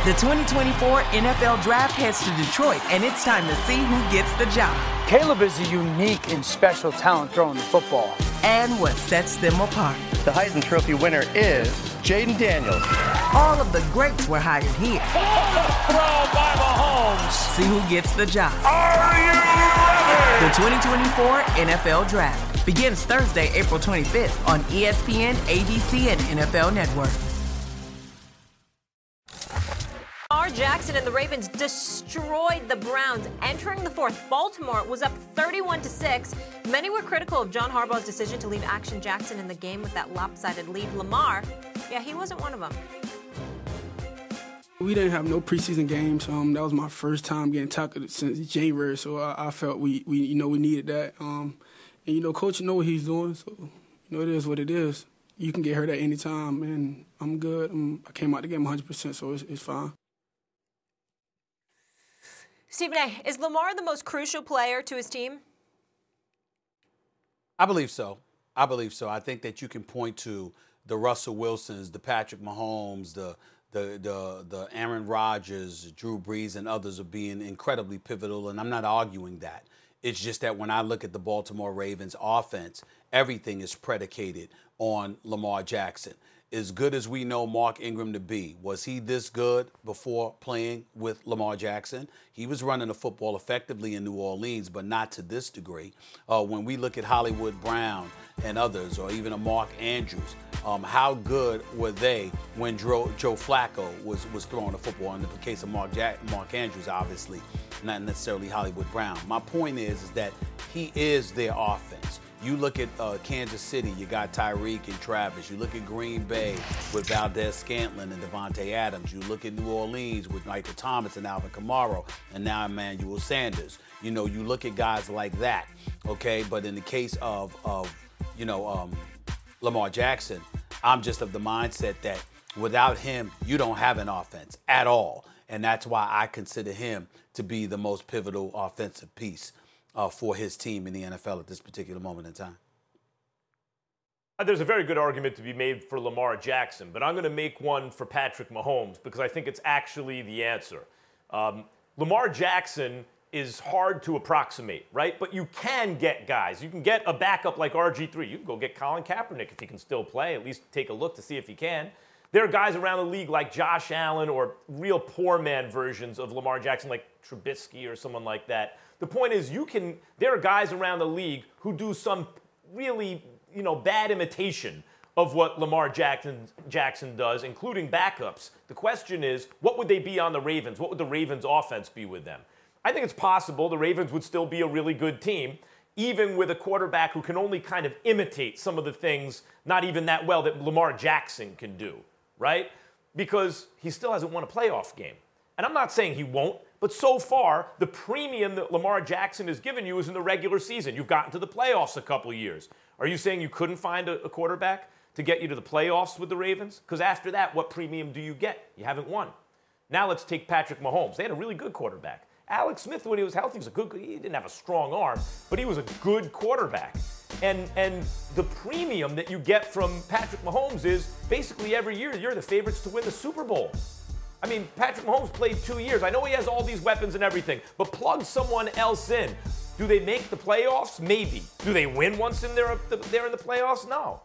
The 2024 NFL Draft heads to Detroit, and it's time to see who gets the job. Caleb is a unique and special talent throwing the football. And what sets them apart. The Heisman Trophy winner is Jaden Daniels. All of the greats were hired here. Throw by Mahomes. See who gets the job. Are you ready? The 2024 NFL Draft begins Thursday, April 25th on ESPN, ABC, and NFL Network. Lamar Jackson and the Ravens destroyed the Browns. Entering the fourth, Baltimore was up 31-6. Many were critical of John Harbaugh's decision to leave Action Jackson in the game with that lopsided lead. Lamar, he wasn't one of them. We didn't have no preseason games. That was my first time getting tackled since January, so I felt we needed that. And Coach know what he's doing, so it is what it is. You can get hurt at any time, and I'm good. I came out the game 100%, so it's fine. Stephen A., is Lamar the most crucial player to his team? I believe so. I think that you can point to the Russell Wilsons, the Patrick Mahomes, the Aaron Rodgers, Drew Brees, and others are being incredibly pivotal, and I'm not arguing that. It's just that when I look at the Baltimore Ravens offense, everything is predicated on Lamar Jackson. As good as we know Mark Ingram to be, was he this good before playing with Lamar Jackson? He was running the football effectively in New Orleans, but not to this degree. When we look at Hollywood Brown and others, or even a Mark Andrews, how good were they when Joe Flacco was throwing the football? In the case of Mark Andrews, obviously, not necessarily Hollywood Brown. My point is that he is their offense. You look at Kansas City, you got Tyreek and Travis. You look at Green Bay with Valdez-Scantling and Devontae Adams. You look at New Orleans with Michael Thomas and Alvin Kamara and now Emmanuel Sanders. You look at guys like that, okay? But in the case of Lamar Jackson, I'm just of the mindset that without him, you don't have an offense at all. And that's why I consider him to be the most pivotal offensive piece for his team in the NFL at this particular moment in time. There's a very good argument to be made for Lamar Jackson, but I'm going to make one for Patrick Mahomes because I think it's actually the answer. Lamar Jackson is hard to approximate, right? But you can get guys. You can get a backup like RG3. You can go get Colin Kaepernick if he can still play, at least take a look to see if he can. There are guys around the league like Josh Allen or real poor man versions of Lamar Jackson like Trubisky or someone like that. The point is there are guys around the league who do some really, bad imitation of what Lamar Jackson does, including backups. The question is, what would they be on the Ravens? What would the Ravens offense be with them? I think it's possible the Ravens would still be a really good team, even with a quarterback who can only kind of imitate some of the things, not even that well, that Lamar Jackson can do, right? Because he still hasn't won a playoff game. And I'm not saying he won't, but so far, the premium that Lamar Jackson has given you is in the regular season. You've gotten to the playoffs a couple of years. Are you saying you couldn't find a quarterback to get you to the playoffs with the Ravens? Because after that, what premium do you get? You haven't won. Now let's take Patrick Mahomes. They had a really good quarterback. Alex Smith, when he was healthy, he didn't have a strong arm, but he was a good quarterback. And the premium that you get from Patrick Mahomes is basically every year you're the favorites to win the Super Bowl. I mean, Patrick Mahomes played 2 years. I know he has all these weapons and everything, but plug someone else in. Do they make the playoffs? Maybe. Do they win once they're in the playoffs?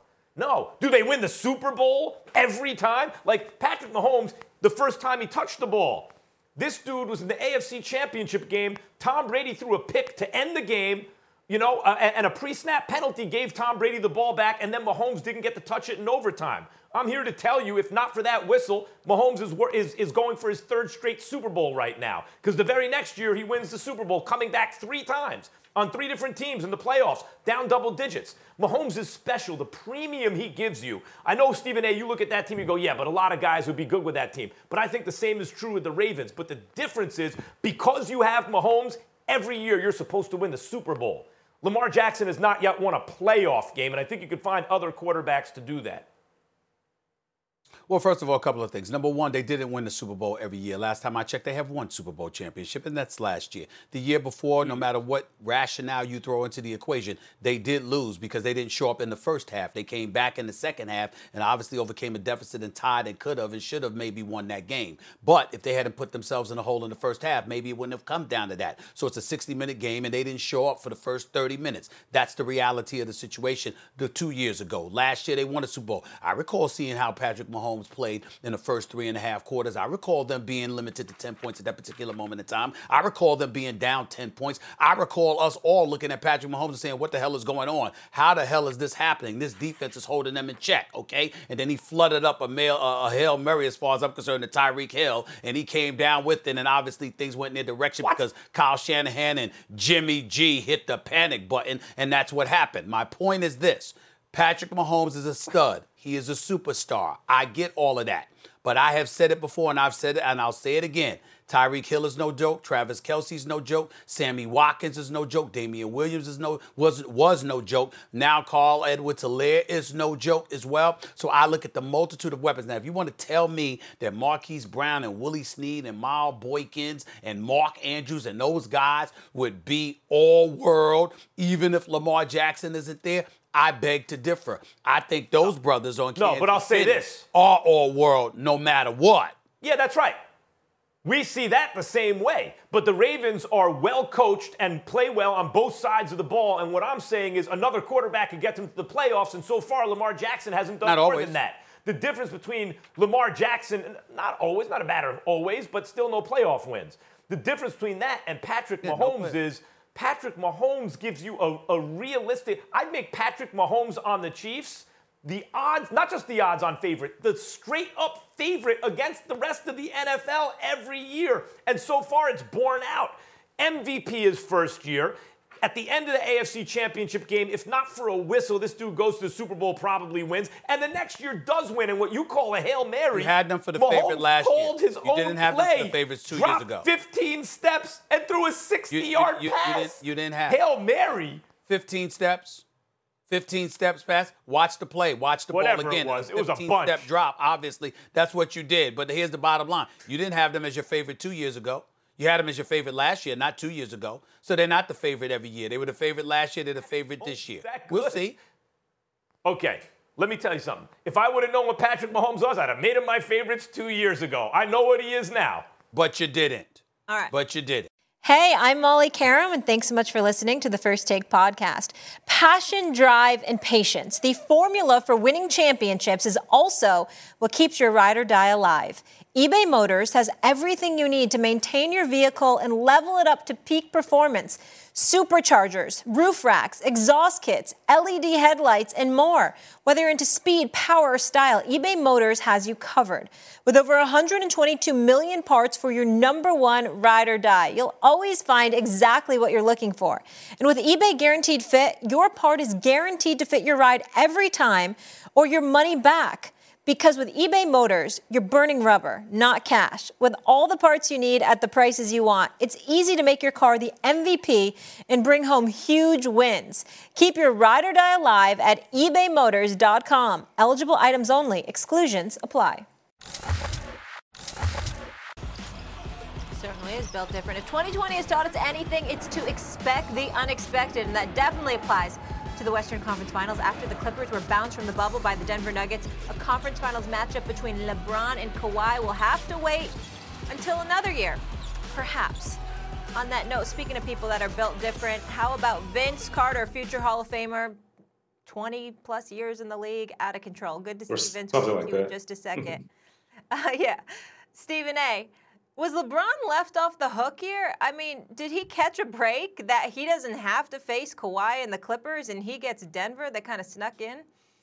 No. Do they win the Super Bowl every time? Like Patrick Mahomes, the first time he touched the ball. This dude was in the AFC Championship game. Tom Brady threw a pick to end the game, and a pre-snap penalty gave Tom Brady the ball back, and then Mahomes didn't get to touch it in overtime. I'm here to tell you, if not for that whistle, Mahomes is going for his third straight Super Bowl right now. Because the very next year, he wins the Super Bowl, coming back 3 times on 3 different teams in the playoffs, down double digits. Mahomes is special. The premium he gives you. I know, Stephen A., you look at that team, you go, yeah, but a lot of guys would be good with that team. But I think the same is true with the Ravens. But the difference is, because you have Mahomes, every year you're supposed to win the Super Bowl. Lamar Jackson has not yet won a playoff game, and I think you could find other quarterbacks to do that. Well, first of all, a couple of things. Number one, they didn't win the Super Bowl every year. Last time I checked, they have one Super Bowl championship, and that's last year. The year before, no matter what rationale you throw into the equation, they did lose because they didn't show up in the first half. They came back in the second half and obviously overcame a deficit and tied and could have and should have maybe won that game. But if they hadn't put themselves in a hole in the first half, maybe it wouldn't have come down to that. So it's a 60-minute game, and they didn't show up for the first 30 minutes. That's the reality of the situation 2 years ago. Last year, they won a Super Bowl. I recall seeing how Patrick Mahomes played in the first 3.5 quarters. I recall them being limited to 10 points at that particular moment in time. I recall them being down 10 points. I recall us all looking at Patrick Mahomes and saying, what the hell is going on? How the hell is this happening? This defense is holding them in check, okay? And then he flooded up a Hail Mary, as far as I'm concerned, to Tyreek Hill, and he came down with it, and obviously things went in their direction because Kyle Shanahan and Jimmy G hit the panic button, and that's what happened. My point is this. Patrick Mahomes is a stud. He is a superstar. I get all of that. But I have said it before, and I've said it, and I'll say it again. Tyreek Hill is no joke. Travis Kelce's no joke. Sammy Watkins is no joke. Damian Williams was no joke. Now Carl Edwards-Helaire is no joke as well. So I look at the multitude of weapons. Now, if you want to tell me that Marquise Brown and Willie Snead and Miles Boykins and Mark Andrews and those guys would be all world, even if Lamar Jackson isn't there, I beg to differ. I think those brothers on Kansas but I'll say City this. Are all world no matter what. Yeah, that's right. We see that the same way. But the Ravens are well coached and play well on both sides of the ball. And what I'm saying is another quarterback could get them to the playoffs. And so far, Lamar Jackson hasn't done more than that. The difference between Lamar Jackson, not a matter of always, but still no playoff wins. The difference between that and Patrick Mahomes is Patrick Mahomes gives you a realistic. I'd make Patrick Mahomes on the Chiefs the odds, not just the odds on favorite, the straight up favorite against the rest of the NFL every year. And so far it's borne out. MVP his first year. At the end of the AFC Championship game, if not for a whistle, this dude goes to the Super Bowl, probably wins. And the next year does win. And what you call a Hail Mary. You had them for the favorite last year. His you didn't have them for the favorites 2 years ago. 15 steps and threw a 60-yard pass. You didn't have Hail Mary. 15 steps. 15 steps pass. Watch the play. Watch the ball again. It was a 15-step drop. Obviously, that's what you did. But here's the bottom line. You didn't have them as your favorite 2 years ago. You had them as your favorite last year, not 2 years ago. So they're not the favorite every year. They were the favorite last year. They're the favorite this year. We'll see. Okay, let me tell you something. If I would have known what Patrick Mahomes was, I'd have made him my favorites 2 years ago. I know what he is now. But you didn't. All right. But you didn't. Hey, I'm Molly Karam, and thanks so much for listening to the First Take podcast. Passion, drive, and patience. The formula for winning championships is also what keeps your ride or die alive. eBay Motors has everything you need to maintain your vehicle and level it up to peak performance. Superchargers, roof racks, exhaust kits, LED headlights, and more. Whether you're into speed, power, or style, eBay Motors has you covered. With over 122 million parts for your number one ride or die, you'll always find exactly what you're looking for. And with eBay Guaranteed Fit, your part is guaranteed to fit your ride every time or your money back. Because with eBay Motors, you're burning rubber, not cash. With all the parts you need at the prices you want, it's easy to make your car the MVP and bring home huge wins. Keep your ride or die alive at ebaymotors.com. Eligible items only. Exclusions apply. Certainly is built different. If 2020 has taught us anything, it's to expect the unexpected, and that definitely applies to the Western Conference Finals after the Clippers were bounced from the bubble by the Denver Nuggets. A conference finals matchup between LeBron and Kawhi will have to wait until another year, perhaps. On that note, speaking of people that are built different, how about Vince Carter, future Hall of Famer, 20-plus years in the league, out of control. Good to see Vince with you in just a second. Yeah. Stephen A., was LeBron left off the hook here? I mean, did he catch a break that he doesn't have to face Kawhi and the Clippers and he gets Denver that kind of snuck in?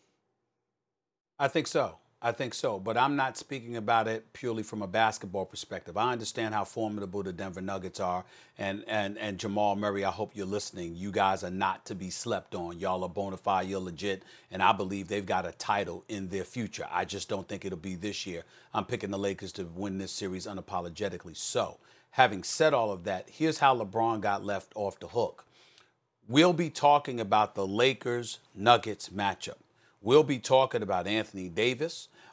I think so. But I'm not speaking about it purely from a basketball perspective. I understand how formidable the Denver Nuggets are. And Jamal Murray, I hope you're listening. You guys are not to be slept on. Y'all are bona fide. You're legit. And I believe they've got a title in their future. I just don't think it'll be this year. I'm picking the Lakers to win this series unapologetically. So, having said all of that, here's how LeBron got left off the hook. We'll be talking about the Lakers-Nuggets matchup. We'll be talking about Anthony Davis.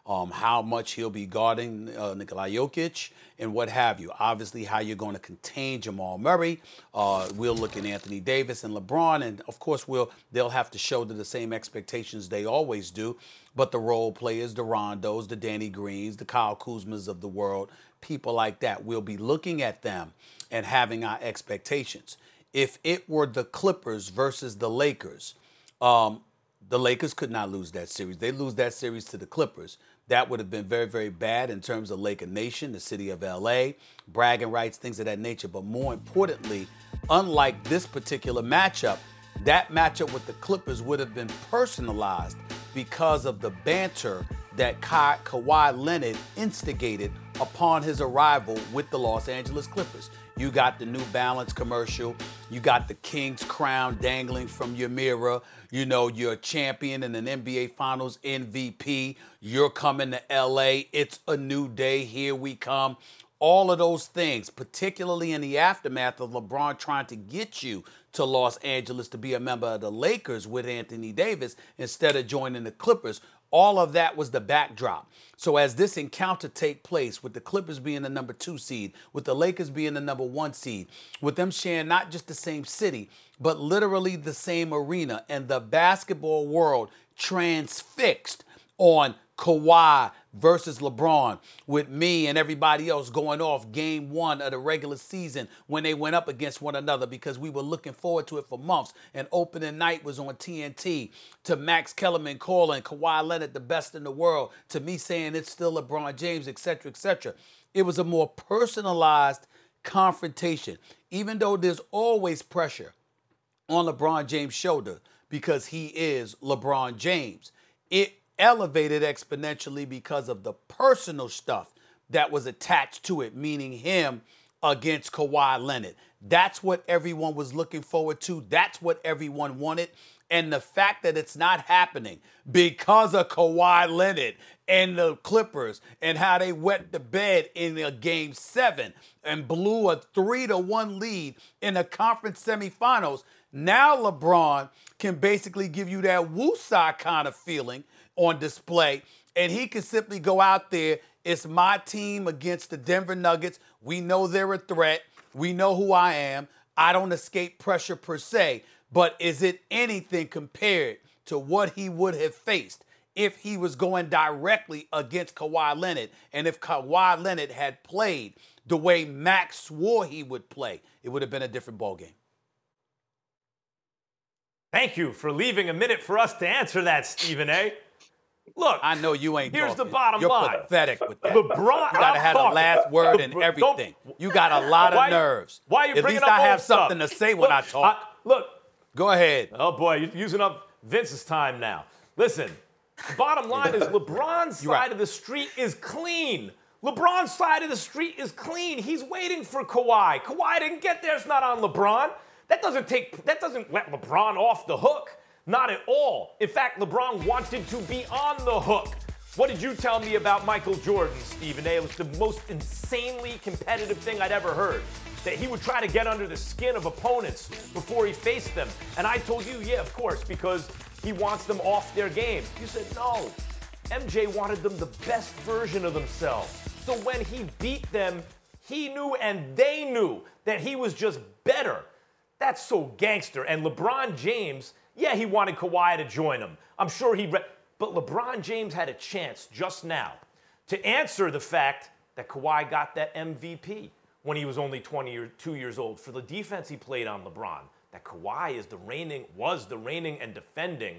how much he'll be guarding Nikola Jokic and what have you. Obviously, how you're going to contain Jamal Murray. We'll look at Anthony Davis and LeBron, and of course, they'll have to show the same expectations they always do. But the role players, the Rondos, the Danny Greens, the Kyle Kuzmas of the world, people like that, we'll be looking at them and having our expectations. If it were the Clippers versus the Lakers, the Lakers could not lose that series. They lose that series to the Clippers. That would have been very, very bad in terms of Laker Nation, the city of LA, bragging rights, things of that nature. But more importantly, unlike this particular matchup, that matchup with the Clippers would have been personalized because of the banter that Kawhi Leonard instigated upon his arrival with the Los Angeles Clippers. You got the New Balance commercial. You got the King's crown dangling from your mirror. You know, you're a champion and an NBA Finals MVP. You're coming to LA. It's a new day. Here we come. All of those things, particularly in the aftermath of LeBron trying to get you to Los Angeles to be a member of the Lakers with Anthony Davis instead of joining the Clippers. All of that was the backdrop. So as this encounter take place, with the Clippers being the number 2 seed, with the Lakers being the number 1 seed, with them sharing not just the same city, but literally the same arena, and the basketball world transfixed on Kawhi versus LeBron, with me and everybody else going off game 1 of the regular season when they went up against one another, because we were looking forward to it for months. And opening night was on TNT, to Max Kellerman calling Kawhi Leonard the best in the world, to me saying it's still LeBron James, etc., etc. It was a more personalized confrontation, even though there's always pressure on LeBron James' shoulder because he is LeBron James. It elevated exponentially because of the personal stuff that was attached to it, meaning him against Kawhi Leonard. That's what everyone was looking forward to. That's what everyone wanted. And the fact that it's not happening because of Kawhi Leonard and the Clippers and how they wet the bed in a game 7 and blew a 3-1 lead in the conference semifinals. Now LeBron can basically give you that woosah kind of feeling on display, and he can simply go out there. It's my team against the Denver Nuggets. We know they're a threat. We know who I am. I don't escape pressure per se, but is it anything compared to what he would have faced if he was going directly against Kawhi Leonard, and if Kawhi Leonard had played the way Max swore he would play? It would have been a different ballgame. Thank you for leaving a minute for us to answer that, Stephen A. Look, I know you ain't here's talking. The bottom You're line. You're pathetic with that. LeBron, you got to have the last word and everything. You got a lot of nerves. Why are you bringing up At least I have stuff? something to say when I talk. Look. Go ahead. Oh, boy, you're using up Vince's time now. Listen, the bottom line is LeBron's side of the street is clean. LeBron's side of the street is clean. He's waiting for Kawhi. Kawhi didn't get there. It's not on LeBron. That doesn't let LeBron off the hook. Not at all. In fact, LeBron wanted to be on the hook. What did you tell me about Michael Jordan, Stephen A? It was the most insanely competitive thing I'd ever heard. That he would try to get under the skin of opponents before he faced them. And I told you, yeah, of course, because he wants them off their game. You said, no. MJ wanted them the best version of themselves. So when he beat them, he knew and they knew that he was just better. That's so gangster. And LeBron James, yeah, he wanted Kawhi to join him. I'm sure but LeBron James had a chance just now to answer the fact that Kawhi got that MVP when he was only 22 years old for the defense he played on LeBron. That Kawhi was the reigning and defending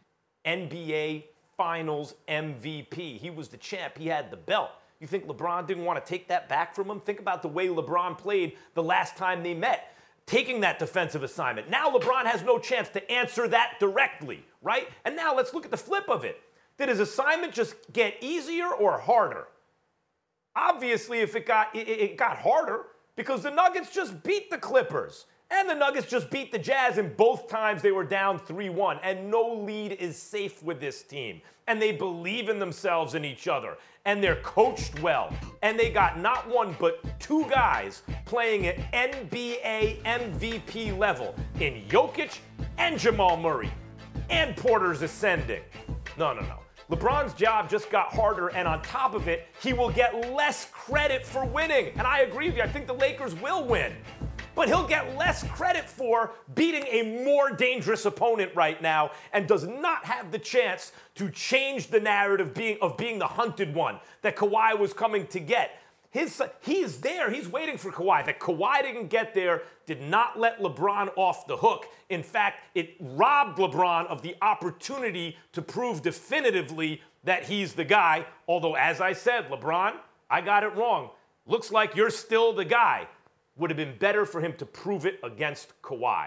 NBA Finals MVP. He was the champ. He had the belt. You think LeBron didn't want to take that back from him? Think about the way LeBron played the last time they met, taking that defensive assignment. Now LeBron has no chance to answer that directly, right? And now let's look at the flip of it. Did his assignment just get easier or harder? Obviously, if it got harder, because the Nuggets just beat the Clippers. And the Nuggets just beat the Jazz, and both times they were down 3-1. And no lead is safe with this team. And they believe in themselves and each other. And they're coached well. And they got not one, but 2 guys playing at NBA MVP level in Jokic and Jamal Murray. And Porter's ascending. No. LeBron's job just got harder, and on top of it, he will get less credit for winning. And I agree with you. I think the Lakers will win. But he'll get less credit for beating a more dangerous opponent right now and does not have the chance to change the narrative of being the hunted one that Kawhi was coming to get. He is there. He's waiting for Kawhi. That Kawhi didn't get there did not let LeBron off the hook. In fact, it robbed LeBron of the opportunity to prove definitively that he's the guy. Although, as I said, LeBron, I got it wrong. Looks like you're still the guy. Would have been better for him to prove it against Kawhi.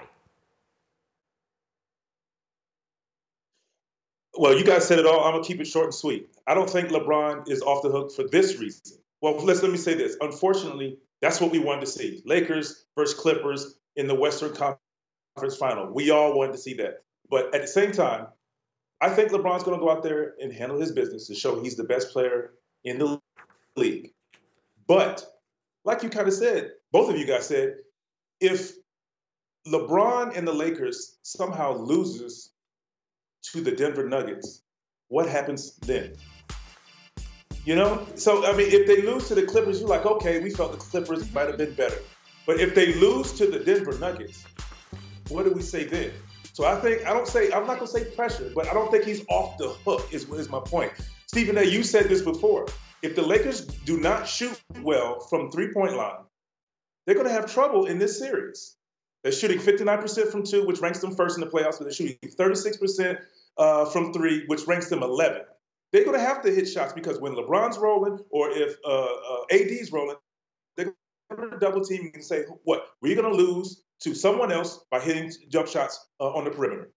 Well, you guys said it all. I'm going to keep it short and sweet. I don't think LeBron is off the hook for this reason. Well, let me say this. Unfortunately, that's what we wanted to see. Lakers versus Clippers in the Western Conference Final. We all wanted to see that. But at the same time, I think LeBron's going to go out there and handle his business to show he's the best player in the league. But like you kind of said, both of you guys said, if LeBron and the Lakers somehow loses to the Denver Nuggets, what happens then? You know? So, I mean, if they lose to the Clippers, you're like, okay, we felt the Clippers might have been better. But if they lose to the Denver Nuggets, what do we say then? So I'm not going to say pressure, but I don't think he's off the hook is my point. Stephen A., you said this before. If the Lakers do not shoot well from three-point line, they're going to have trouble in this series. They're shooting 59% from two, which ranks them first in the playoffs, but they're shooting 36% from three, which ranks them 11th. They're going to have to hit shots because when LeBron's rolling or if AD's rolling, they're going to double team and say, what? We're going to lose to someone else by hitting jump shots on the perimeter.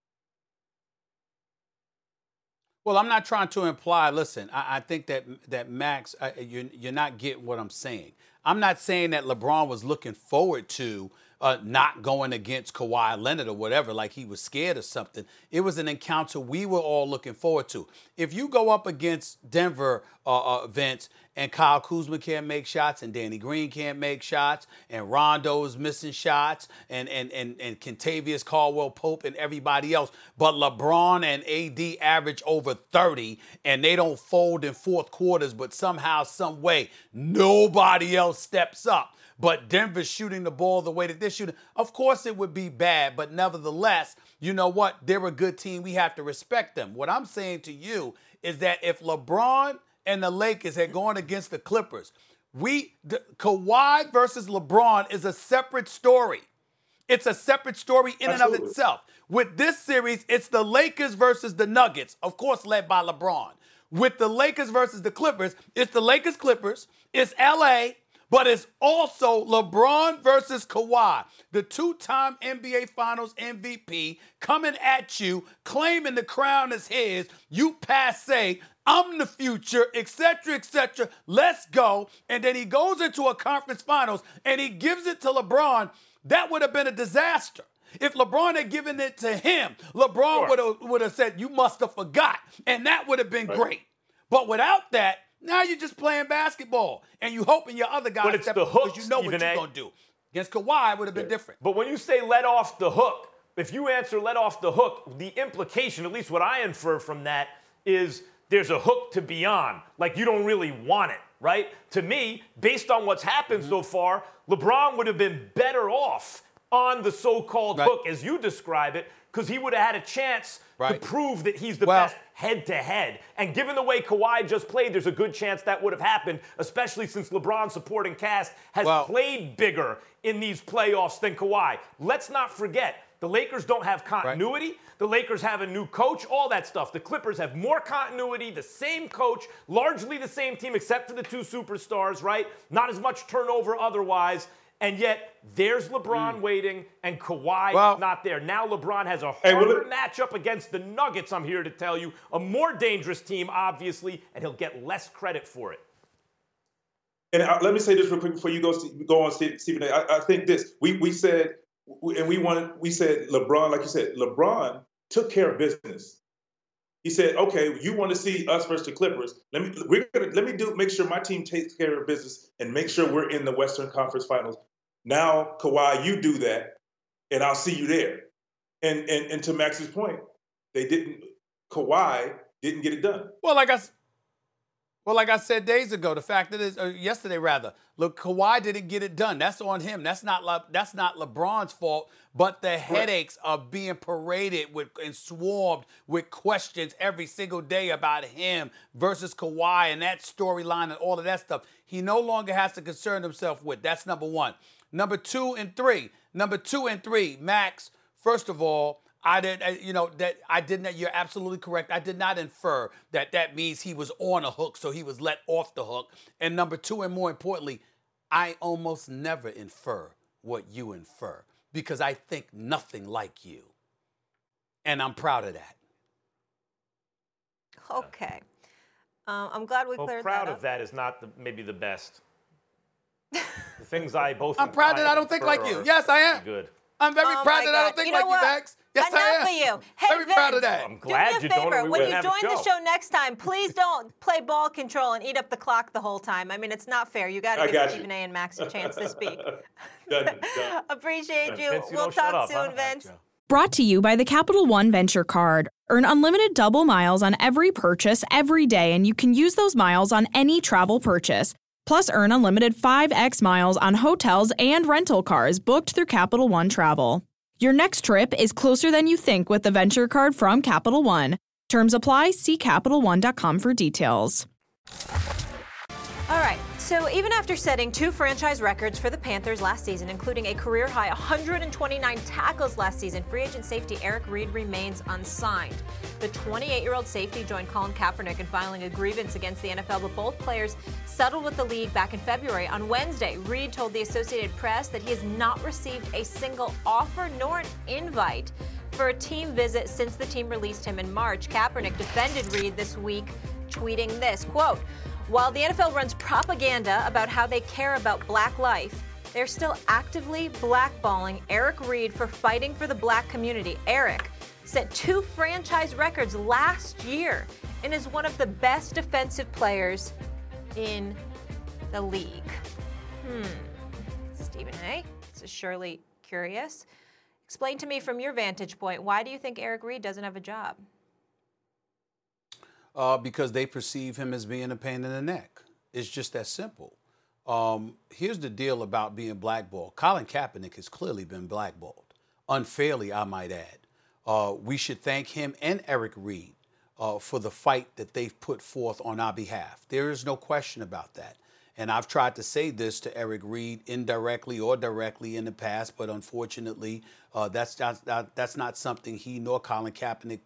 Well, I'm not trying to imply, listen, I think that Max, you're not getting what I'm saying. I'm not saying that LeBron was looking forward to not going against Kawhi Leonard or whatever, like he was scared or something. It was an encounter we were all looking forward to. If you go up against Denver, Vince, and Kyle Kuzma can't make shots, and Danny Green can't make shots, and Rondo is missing shots, and Kentavious Caldwell-Pope and everybody else, but LeBron and AD average over 30, and they don't fold in fourth quarters, but somehow, some way, nobody else steps up. But Denver's shooting the ball the way that they're shooting. Of course it would be bad, but nevertheless, you know what? They're a good team. We have to respect them. What I'm saying to you is that if LeBron and the Lakers had gone against the Clippers, Kawhi versus LeBron is a separate story. It's a separate story in and of itself. With this series, it's the Lakers versus the Nuggets, of course led by LeBron. With the Lakers versus the Clippers, it's the Lakers-Clippers, it's L.A., but it's also LeBron versus Kawhi, the two-time NBA Finals MVP, coming at you, claiming the crown is his. You passe, I'm the future, etc., etc. Let's go. And then he goes into a conference finals and he gives it to LeBron. That would have been a disaster. If LeBron had given it to him, LeBron would have said, you must have forgot. And that would have been great. But without that, now you're just playing basketball, and you hoping your other guys step up because you know what you're going to do. Against Kawhi, it would have been different. But when you say let off the hook, if you answer let off the hook, the implication, at least what I infer from that, is there's a hook to be on. Like you don't really want it, right? To me, based on what's happened so far, LeBron would have been better off on the so-called hook, as you describe it, because he would have had a chance to prove that he's the best head-to-head. And given the way Kawhi just played, there's a good chance that would have happened, especially since LeBron's supporting cast has played bigger in these playoffs than Kawhi. Let's not forget, the Lakers don't have continuity. The Lakers have a new coach, all that stuff. The Clippers have more continuity, the same coach, largely the same team except for the two superstars, right? Not as much turnover otherwise. And yet, there's LeBron waiting, and Kawhi is not there. Now LeBron has a harder matchup against the Nuggets, I'm here to tell you. A more dangerous team, obviously, and he'll get less credit for it. And let me say this real quick before you go on, Stephen A. I think this. We said LeBron, like you said, LeBron took care of business. He said, okay, you want to see us versus the Clippers. Let me make sure my team takes care of business and make sure we're in the Western Conference Finals. Now, Kawhi, you do that, and I'll see you there. And to Max's point, they didn't. Kawhi didn't get it done. Well, like I said days ago, the fact that yesterday rather, look, Kawhi didn't get it done. That's on him. That's not LeBron's fault. But the headaches of being paraded with and swarmed with questions every single day about him versus Kawhi and that storyline and all of that stuff, he no longer has to concern himself with. That's number one. Number two and three, Max. First of all, you're absolutely correct. I did not infer that means he was on a hook, so he was let off the hook. And number two, and more importantly, I almost never infer what you infer because I think nothing like you. And I'm proud of that. Okay. I'm glad we cleared that up. Proud of that is not maybe the best. The things I both. I'm proud that I don't think like you. Yes, I am. Good. I'm very proud that I don't think like you, Max. Yes, I am. Enough for you. Hey, very proud of that. I'm glad do me a favor. When you join the show next time, please don't play ball control and eat up the clock the whole time. I mean, it's not fair. You got to give Stephen A. and Max a chance to speak. Done. Appreciate you. Vince, We'll talk soon, Vince. Brought to you by the Capital One Venture Card. Earn unlimited double miles on every purchase every day, and you can use those miles on any travel purchase. Plus, earn unlimited 5x miles on hotels and rental cars booked through Capital One Travel. Your next trip is closer than you think with the Venture Card from Capital One. Terms apply. See CapitalOne.com for details. All right. So even after setting 2 franchise records for the Panthers last season, including a career-high 129 tackles last season, free agent safety Eric Reid remains unsigned. The 28-year-old safety joined Colin Kaepernick in filing a grievance against the NFL, but both players settled with the league back in February. On Wednesday, Reid told the Associated Press that he has not received a single offer nor an invite for a team visit since the team released him in March. Kaepernick defended Reid this week, tweeting this, quote, "While the NFL runs propaganda about how they care about black life, they're still actively blackballing Eric Reid for fighting for the black community. Eric set 2 franchise records last year and is one of the best defensive players in the league." Stephen A., this is surely curious. Explain to me from your vantage point, why do you think Eric Reid doesn't have a job? Because they perceive him as being a pain in the neck. It's just that simple. Here's the deal about being blackballed. Colin Kaepernick has clearly been blackballed. Unfairly, I might add. We should thank him and Eric Reid for the fight that they've put forth on our behalf. There is no question about that. And I've tried to say this to Eric Reid indirectly or directly in the past, but unfortunately, that's not something he nor Colin Kaepernick's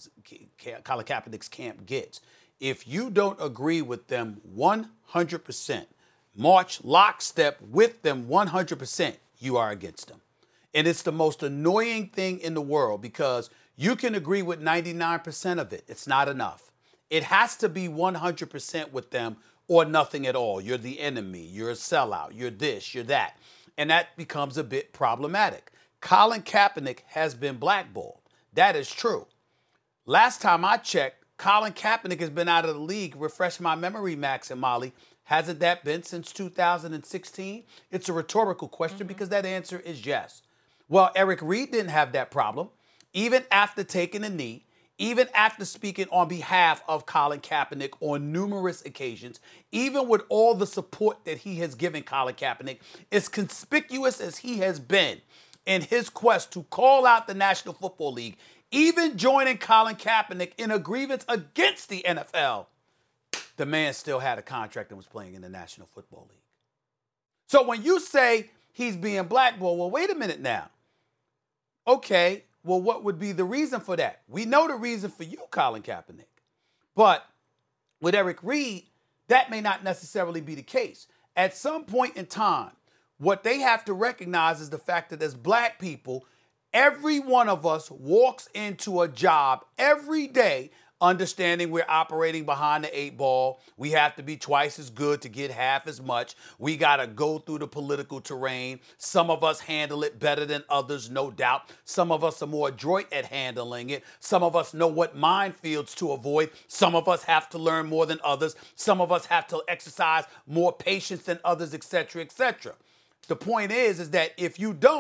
camp gets. If you don't agree with them 100%, march lockstep with them 100%, you are against them. And it's the most annoying thing in the world because you can agree with 99% of it. It's not enough. It has to be 100% with them or nothing at all. You're the enemy. You're a sellout. You're this, you're that. And that becomes a bit problematic. Colin Kaepernick has been blackballed. That is true. Last time I checked, Colin Kaepernick has been out of the league. Refresh my memory, Max and Molly. Hasn't that been since 2016? It's a rhetorical question because that answer is yes. Well, Eric Reid didn't have that problem. Even after taking a knee, even after speaking on behalf of Colin Kaepernick on numerous occasions, even with all the support that he has given Colin Kaepernick, as conspicuous as he has been in his quest to call out the National Football League, even joining Colin Kaepernick in a grievance against the NFL, the man still had a contract and was playing in the National Football League. So when you say he's being blackballed, well, wait a minute now. Okay, well, what would be the reason for that? We know the reason for you, Colin Kaepernick. But with Eric Reid, that may not necessarily be the case. At some point in time, what they have to recognize is the fact that as black people, every one of us walks into a job every day understanding we're operating behind the 8 ball. We have to be twice as good to get half as much. We got to go through the political terrain. Some of us handle it better than others, no doubt. Some of us are more adroit at handling it. Some of us know what minefields to avoid. Some of us have to learn more than others. Some of us have to exercise more patience than others, etc., etc. The point is that if you don't,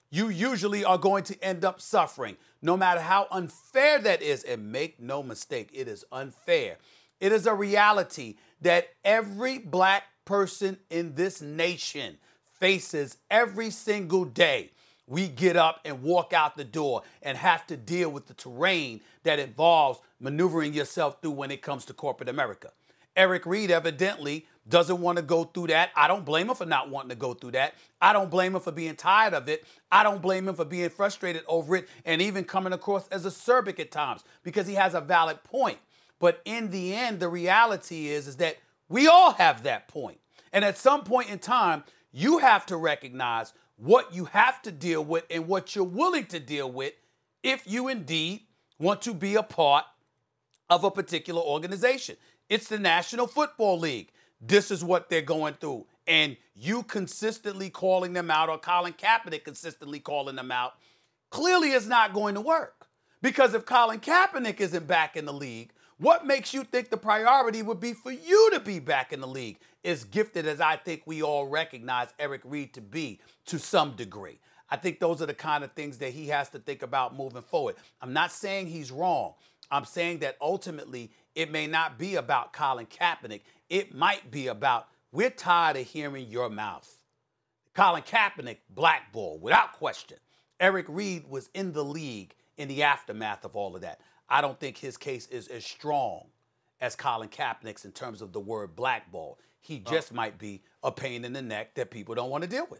you usually are going to end up suffering, no matter how unfair that is. And make no mistake, it is unfair. It is a reality that every black person in this nation faces every single day. We get up and walk out the door and have to deal with the terrain that involves maneuvering yourself through when it comes to corporate America. Eric Reid evidently doesn't want to go through that. I don't blame him for not wanting to go through that. I don't blame him for being tired of it. I don't blame him for being frustrated over it and even coming across as acerbic at times, because he has a valid point. But in the end, the reality is that we all have that point. And at some point in time, you have to recognize what you have to deal with and what you're willing to deal with if you indeed want to be a part of a particular organization. It's the National Football League. This is what they're going through. And you consistently calling them out, or Colin Kaepernick consistently calling them out, clearly is not going to work. Because if Colin Kaepernick isn't back in the league, what makes you think the priority would be for you to be back in the league? As gifted as I think we all recognize Eric Reid to be to some degree. I think those are the kind of things that he has to think about moving forward. I'm not saying he's wrong. I'm saying that ultimately it may not be about Colin Kaepernick. It might be about, we're tired of hearing your mouth. Colin Kaepernick, blackball, without question. Eric Reid was in the league in the aftermath of all of that. I don't think his case is as strong as Colin Kaepernick's in terms of the word blackball. He just might be a pain in the neck that people don't want to deal with.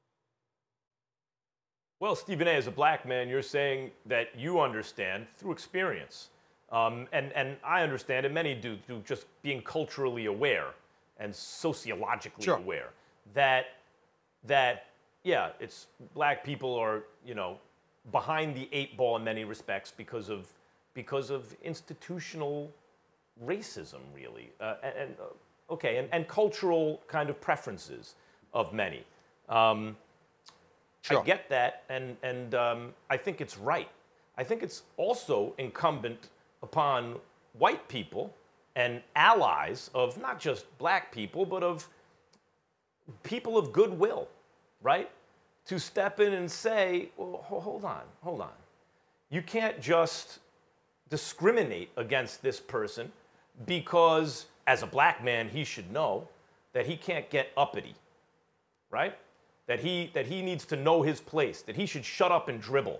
Well, Stephen A., as a black man, you're saying that you understand through experience. And I understand, and many do, through just being culturally aware and sociologically aware, that yeah, it's black people are, behind the eight ball in many respects because of institutional racism, really, and cultural kind of preferences of many. I get that, and I think it's right. I think it's also incumbent upon white people and allies of not just black people, but of people of goodwill, right? To step in and say, well, hold on. You can't just discriminate against this person because, as a black man, he should know that he can't get uppity, right? That he needs to know his place, that he should shut up and dribble.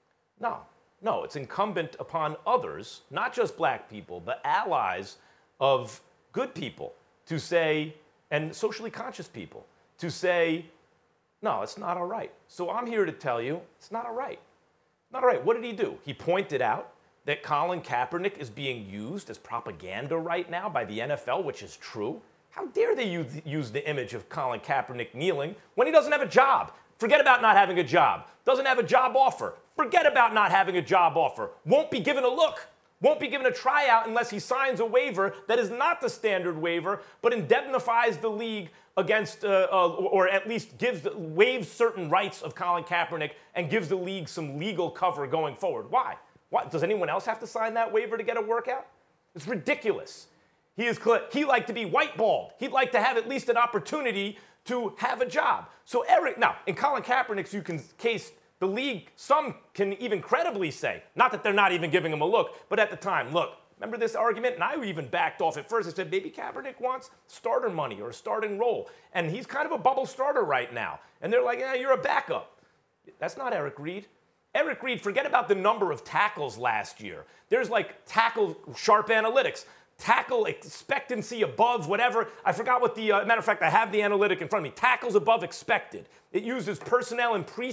No, it's incumbent upon others, not just black people, but allies of good people to say, and socially conscious people, to say, no, it's not all right. So I'm here to tell you, it's not all right. Not all right. What did he do? He pointed out that Colin Kaepernick is being used as propaganda right now by the NFL, which is true. How dare they use the image of Colin Kaepernick kneeling when he doesn't have a job? Forget about not having a job. Doesn't have a job offer. Forget about not having a job offer. Won't be given a look. Won't be given a tryout unless he signs a waiver that is not the standard waiver, but indemnifies the league against, or at least waives certain rights of Colin Kaepernick and gives the league some legal cover going forward. Why? Does anyone else have to sign that waiver to get a workout? It's ridiculous. He liked to be whiteballed. He'd like to have at least an opportunity to have a job. So now, in Colin Kaepernick's case, the league, some can even credibly say, not that they're not even giving him a look, but at the time, look, remember this argument? And I even backed off at first. I said, maybe Kaepernick wants starter money or a starting role. And he's kind of a bubble starter right now. And they're like, yeah, you're a backup. That's not Eric Reid. Eric Reid, forget about the number of tackles last year. There's like tackle sharp analytics. Tackle expectancy above whatever. I forgot what the, matter of fact, I have the analytic in front of me. Tackles above expected. It uses personnel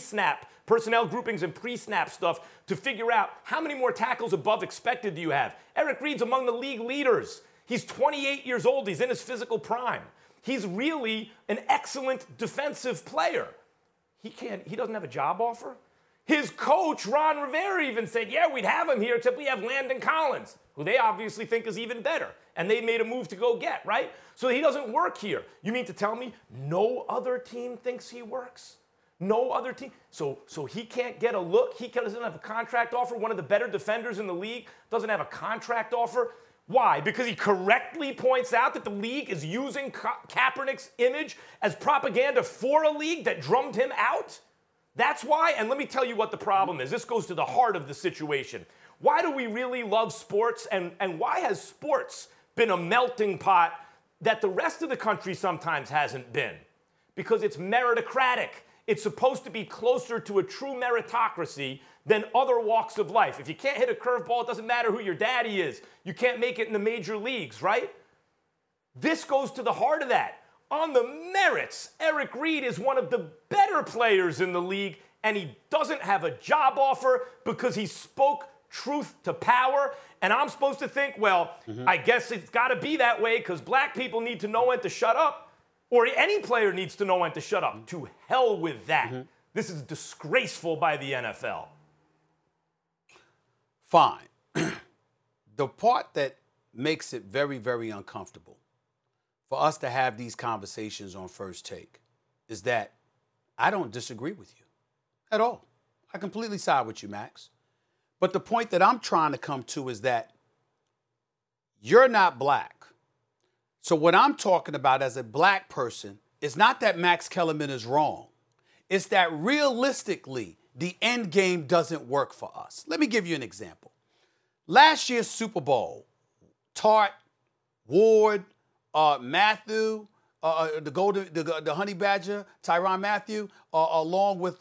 groupings and pre-snap stuff to figure out how many more tackles above expected do you have. Eric Reid's among the league leaders. He's 28 years old. He's in his physical prime. He's really an excellent defensive player. He doesn't have a job offer. His coach, Ron Rivera, even said, yeah, we'd have him here except we have Landon Collins, who they obviously think is even better. And they made a move to go get, right? So he doesn't work here. You mean to tell me no other team thinks he works? No other team? So he can't get a look? He doesn't have a contract offer? One of the better defenders in the league doesn't have a contract offer? Why? Because he correctly points out that the league is using Kaepernick's image as propaganda for a league that drummed him out? That's why, and let me tell you what the problem is. This goes to the heart of the situation. Why do we really love sports, and why has sports been a melting pot that the rest of the country sometimes hasn't been? Because it's meritocratic. It's supposed to be closer to a true meritocracy than other walks of life. If you can't hit a curveball, it doesn't matter who your daddy is. You can't make it in the major leagues, right? This goes to the heart of that. On the merits, Eric Reed is one of the better players in the league, and he doesn't have a job offer because he spoke truth to power. And I'm supposed to think, well, I guess it's got to be that way because black people need to know when to shut up, or any player needs to know when to shut up. To hell with that. This is disgraceful by the NFL. Fine. The part that makes it very, very uncomfortable for us to have these conversations on First Take is that I don't disagree with you at all. I completely side with you, Max. But the point that I'm trying to come to is that you're not black. So what I'm talking about as a black person is not that Max Kellerman is wrong. It's that realistically, the end game doesn't work for us. Let me give you an example. Last year's Super Bowl, Tart, Ward, Matthew, the Honey Badger, Tyrann Mathieu, along with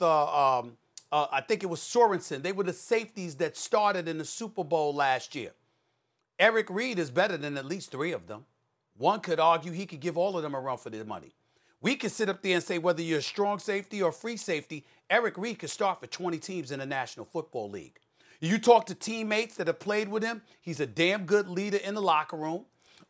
I think it was Sorensen. They were the safeties that started in the Super Bowl last year. Eric Reed is better than at least 3 of them. One could argue he could give all of them a run for their money. We could sit up there and say whether you're a strong safety or free safety, Eric Reed could start for 20 teams in the National Football League. You talk to teammates that have played with him, he's a damn good leader in the locker room.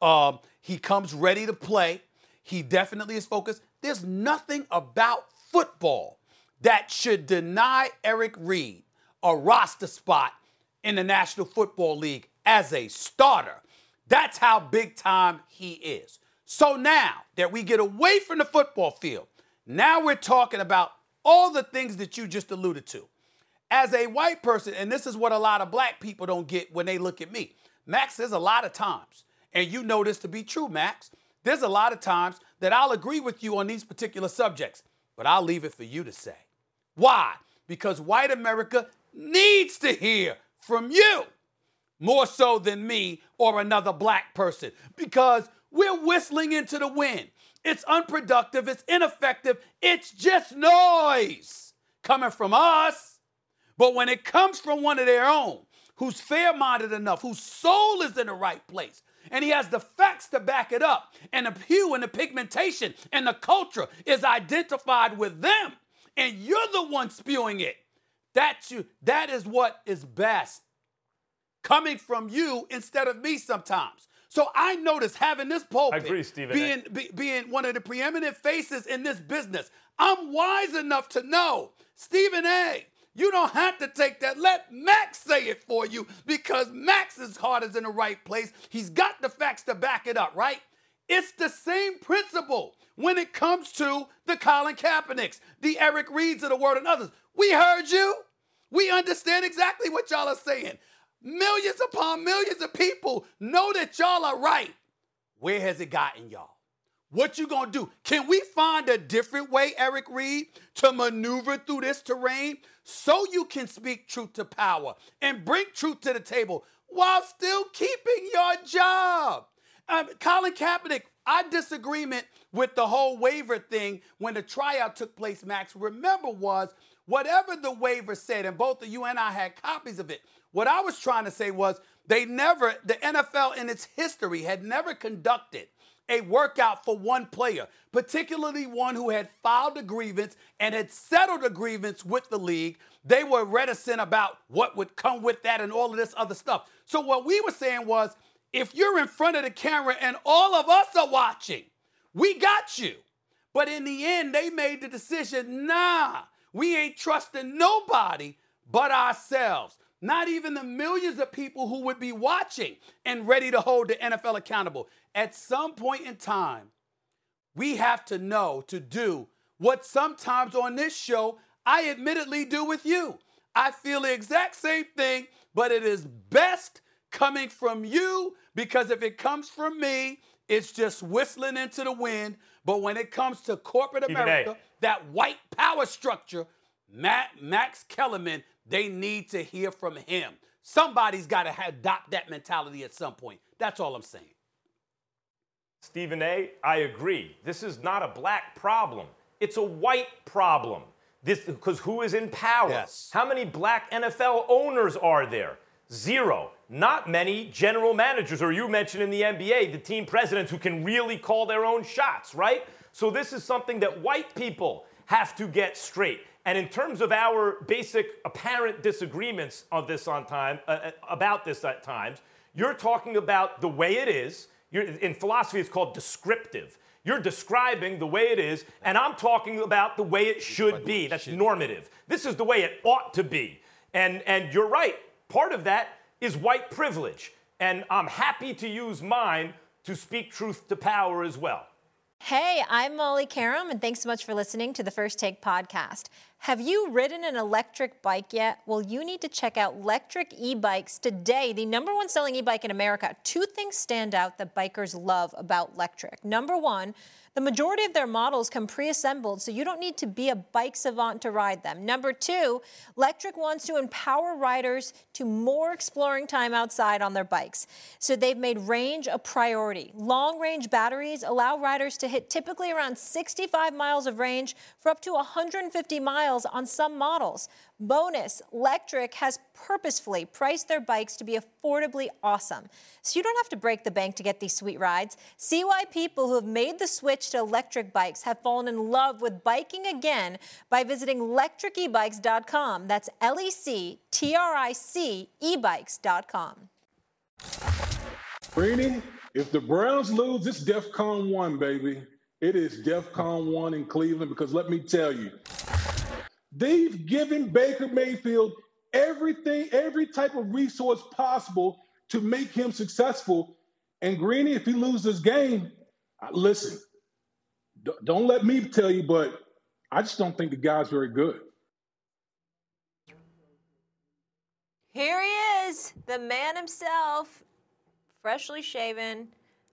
He comes ready to play. He definitely is focused. There's nothing about football that should deny Eric Reed a roster spot in the National Football League as a starter. That's how big time he is. So now that we get away from the football field, now we're talking about all the things that you just alluded to. As a white person, and this is what a lot of black people don't get when they look at me. Max, there's a lot of times, and you know this to be true, Max, there's a lot of times that I'll agree with you on these particular subjects, but I'll leave it for you to say. Why? Because white America needs to hear from you more so than me or another black person, because we're whistling into the wind. It's unproductive. It's ineffective. It's just noise coming from us. But when it comes from one of their own, who's fair-minded enough, whose soul is in the right place, and he has the facts to back it up, and the hue and the pigmentation and the culture is identified with them, and you're the one spewing it, that is what is best coming from you instead of me sometimes. So I notice having this pulpit, I agree, Stephen being one of the preeminent faces in this business, I'm wise enough to know, Stephen A., you don't have to take that. Let Max say it for you, because Max's heart is in the right place. He's got the facts to back it up, right? It's the same principle when it comes to the Colin Kaepernicks, the Eric Reeds of the world and others. We heard you. We understand exactly what y'all are saying. Millions upon millions of people know that y'all are right. Where has it gotten y'all? What you gonna do? Can we find a different way, Eric Reed, to maneuver through this terrain so you can speak truth to power and bring truth to the table while still keeping your job? Colin Kaepernick, our disagreement with the whole waiver thing when the tryout took place, Max, remember was whatever the waiver said, and both of you and I had copies of it, what I was trying to say was the NFL in its history had never conducted a workout for one player, particularly one who had filed a grievance and had settled a grievance with the league. They were reticent about what would come with that and all of this other stuff. So what we were saying was, if you're in front of the camera and all of us are watching, we got you. But in the end, they made the decision, nah, we ain't trusting nobody but ourselves. Not even the millions of people who would be watching and ready to hold the NFL accountable. At some point in time, we have to know to do what sometimes on this show I admittedly do with you. I feel the exact same thing, but it is best coming from you, because if it comes from me, it's just whistling into the wind. But when it comes to corporate America, that white power structure, Max Kellerman, they need to hear from him. Somebody's got to adopt that mentality at some point. That's all I'm saying. Stephen A., I agree. This is not a black problem. It's a white problem. Because who is in power? Yes. How many black NFL owners are there? 0. Not many general managers, or you mentioned in the NBA, the team presidents who can really call their own shots, right? So this is something that white people have to get straight. And in terms of our basic apparent disagreements of this about this at times, you're talking about the way it is. In philosophy, it's called descriptive. You're describing the way it is, and I'm talking about the way it should be. That's normative. This is the way it ought to be. And you're right. Part of that is white privilege. And I'm happy to use mine to speak truth to power as well. Hey, I'm Molly Karam, and thanks so much for listening to the First Take podcast. Have you ridden an electric bike yet? Well, you need to check out Lectric E-Bikes today, the #1 selling e-bike in America. 2 things stand out that bikers love about Lectric. Number 1, the majority of their models come pre-assembled, so you don't need to be a bike savant to ride them. Number 2, Lectric wants to empower riders to more exploring time outside on their bikes. So they've made range a priority. Long-range batteries allow riders to hit typically around 65 miles of range for up to 150 miles on some models. Bonus, Lectric has purposefully priced their bikes to be affordably awesome. So you don't have to break the bank to get these sweet rides. See why people who have made the switch to electric bikes have fallen in love with biking again by visiting lectricebikes.com. That's LECTRIC ebikes.com. Greeny, if the Browns lose, it's DEFCON 1, baby. It is DEFCON 1 in Cleveland because let me tell you, they've given Baker Mayfield everything, every type of resource possible to make him successful. And Greeny, if he loses this game, listen, don't let me tell you, but I just don't think the guy's very good. Here he is, the man himself, freshly shaven.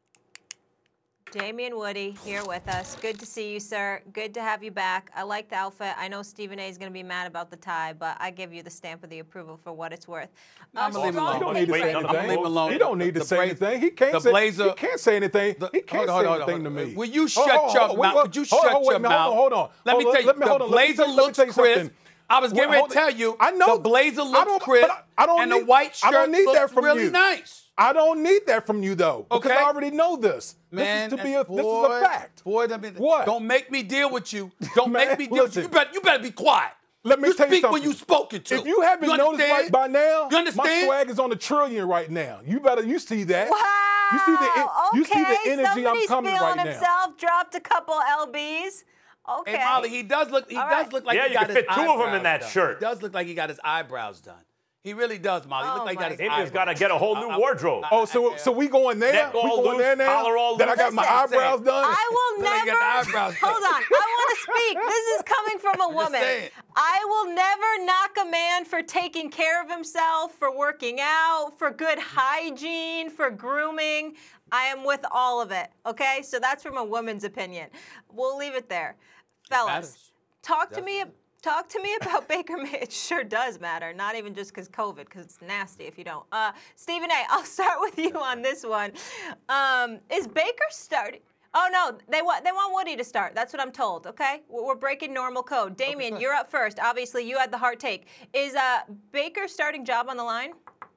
Damien Woody here with us. Good to see you, sir. Good to have you back. I like the outfit. I know Stephen A. is going to be mad about the tie, but I give you the stamp of the approval for what it's worth. I'm going to leave him alone. You don't need to say anything. You don't need to say anything. He can't say anything. He can't say anything to me. Will you shut your mouth? Would you shut your mouth? Hold on. Let me tell you, the blazer looks crisp. I was getting ready to tell you, I know the blazer looks crisp, and the white shirt looks really nice. I don't need that from you, though, because I already know this. Man, this is a fact. Boy, what? Don't make me deal with you. Don't make me deal with you. You better be quiet. Let me tell you something. Speak when you spoken to. If you haven't noticed right by now, you understand? My swag is on $1 trillion right now. You see that. Wow. You see the energy I'm coming right now. Himself dropped a couple LBs. Okay. Hey, Molly, he does look like he got his eyebrows done. Yeah, you can fit 2 of them in that shirt. He does look like he got his eyebrows done. He really does, Molly. He looks like he got his eyebrows. He's got to get a whole new wardrobe. So we going there? We going there now? That I got my eyebrows done? I will never. Hold on. I want to speak. This is coming from a woman. I will never knock a man for taking care of himself, for working out, for good hygiene, for grooming. I am with all of it. Okay? So that's from a woman's opinion. We'll leave it there. Fellas, talk to me about Baker Mayfield. It sure does matter, not even just because COVID, because it's nasty if you don't. Stephen A., I'll start with you on this one. Is Baker starting? Oh, no, they want Woody to start. That's what I'm told, okay? We're breaking normal code. Damien, you're up first. Obviously, you had the hard take. Is Baker's starting job on the line?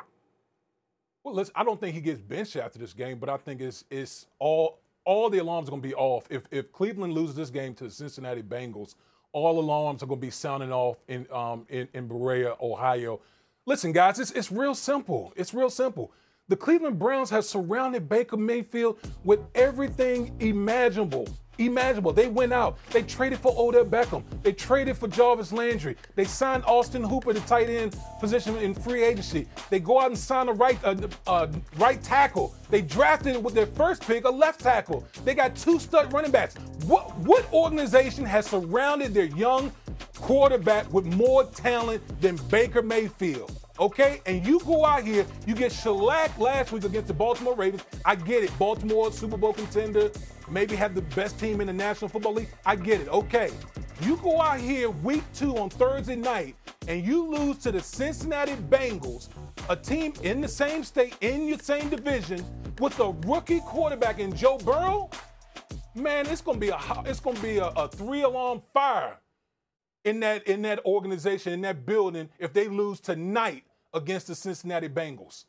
Well, listen, I don't think he gets benched after this game, but I think it's all the alarms are going to be off. If Cleveland loses this game to the Cincinnati Bengals, all alarms are going to be sounding off in Berea, Ohio. Listen, guys, it's real simple. It's real simple. The Cleveland Browns have surrounded Baker Mayfield with everything imaginable. They went out. They traded for Odell Beckham. They traded for Jarvis Landry. They signed Austin Hooper, the tight end position in free agency. They go out and sign a right tackle. They drafted with their first pick a left tackle. They got 2 stud running backs. What organization has surrounded their young quarterback with more talent than Baker Mayfield? Okay, and you go out here, you get shellacked last week against the Baltimore Ravens. I get it. Baltimore, Super Bowl contender, maybe have the best team in the National Football League. I get it. Okay. You go out here week 2 on Thursday night and you lose to the Cincinnati Bengals, a team in the same state, in your same division, with a rookie quarterback in Joe Burrow, man, it's gonna be a 3-alarm fire in that organization, in that building, if they lose tonight against the Cincinnati Bengals.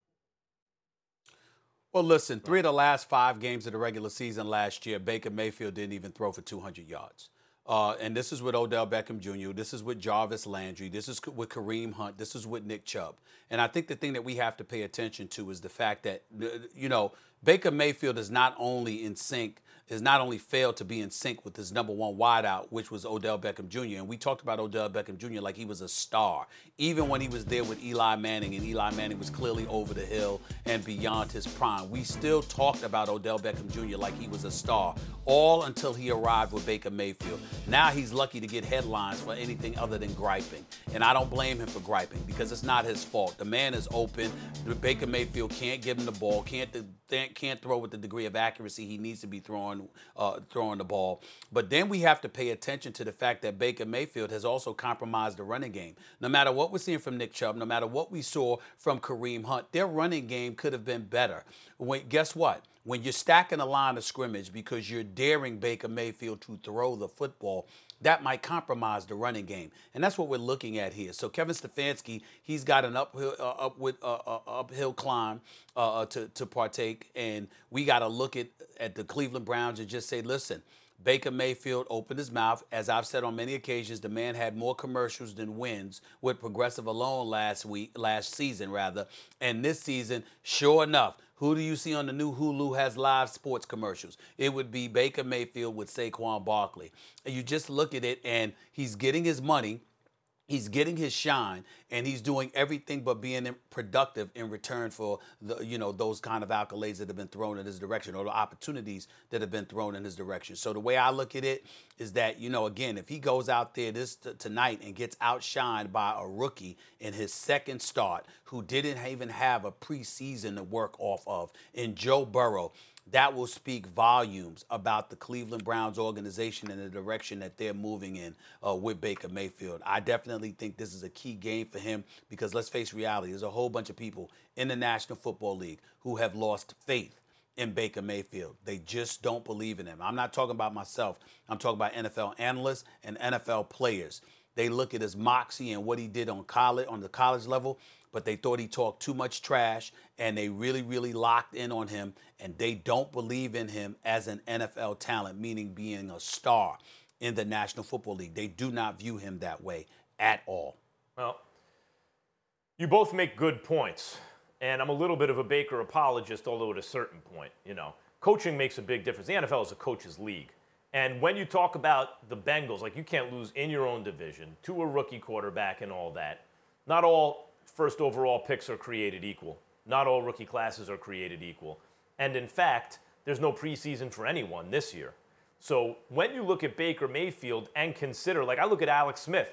Well, listen, 3 of the last 5 games of the regular season last year, Baker Mayfield didn't even throw for 200 yards. And this is with Odell Beckham Jr., this is with Jarvis Landry, this is with Kareem Hunt, this is with Nick Chubb. And I think the thing that we have to pay attention to is the fact that, Baker Mayfield is not only failed to be in sync with his number 1 wideout, which was Odell Beckham Jr. And we talked about Odell Beckham Jr. like he was a star, even when he was there with Eli Manning, and Eli Manning was clearly over the hill and beyond his prime. We still talked about Odell Beckham Jr. like he was a star, all until he arrived with Baker Mayfield. Now he's lucky to get headlines for anything other than griping. And I don't blame him for griping because it's not his fault. The man is open. Baker Mayfield can't give him the ball, can't throw with the degree of accuracy he needs to be throwing the ball. But then we have to pay attention to the fact that Baker Mayfield has also compromised the running game. No matter what we're seeing from Nick Chubb, no matter what we saw from Kareem Hunt, their running game could have been better. Guess what? When you're stacking a line of scrimmage because you're daring Baker Mayfield to throw the football, that might compromise the running game. And that's what we're looking at here. So Kevin Stefanski, he's got an uphill climb to partake. And we got to look at the Cleveland Browns and just say, listen, Baker Mayfield opened his mouth. As I've said on many occasions, the man had more commercials than wins with Progressive alone last season. And this season, sure enough, who do you see on the new Hulu has live sports commercials? It would be Baker Mayfield with Saquon Barkley. And you just look at it, and he's getting his money, he's getting his shine, and he's doing everything but being productive in return for those kind of accolades that have been thrown in his direction, or the opportunities that have been thrown in his direction. So the way I look at it is that, again, if he goes out there tonight and gets outshined by a rookie in his second start who didn't even have a preseason to work off of in Joe Burrow, that will speak volumes about the Cleveland Browns organization and the direction that they're moving in with Baker Mayfield. I definitely think this is a key game for him because let's face reality, there's a whole bunch of people in the National Football League who have lost faith in Baker Mayfield. They just don't believe in him. I'm not talking about myself. I'm talking about NFL analysts and NFL players. They look at his moxie and what he did on the college level, but they thought he talked too much trash, and they really, really locked in on him, and they don't believe in him as an NFL talent, meaning being a star in the National Football League. They do not view him that way at all. Well, you both make good points, and I'm a little bit of a Baker apologist, although at a certain point, coaching makes a big difference. The NFL is a coach's league. And when you talk about the Bengals, you can't lose in your own division to a rookie quarterback and all that. Not all first overall picks are created equal. Not all rookie classes are created equal. And in fact, there's no preseason for anyone this year. So when you look at Baker Mayfield and consider, I look at Alex Smith,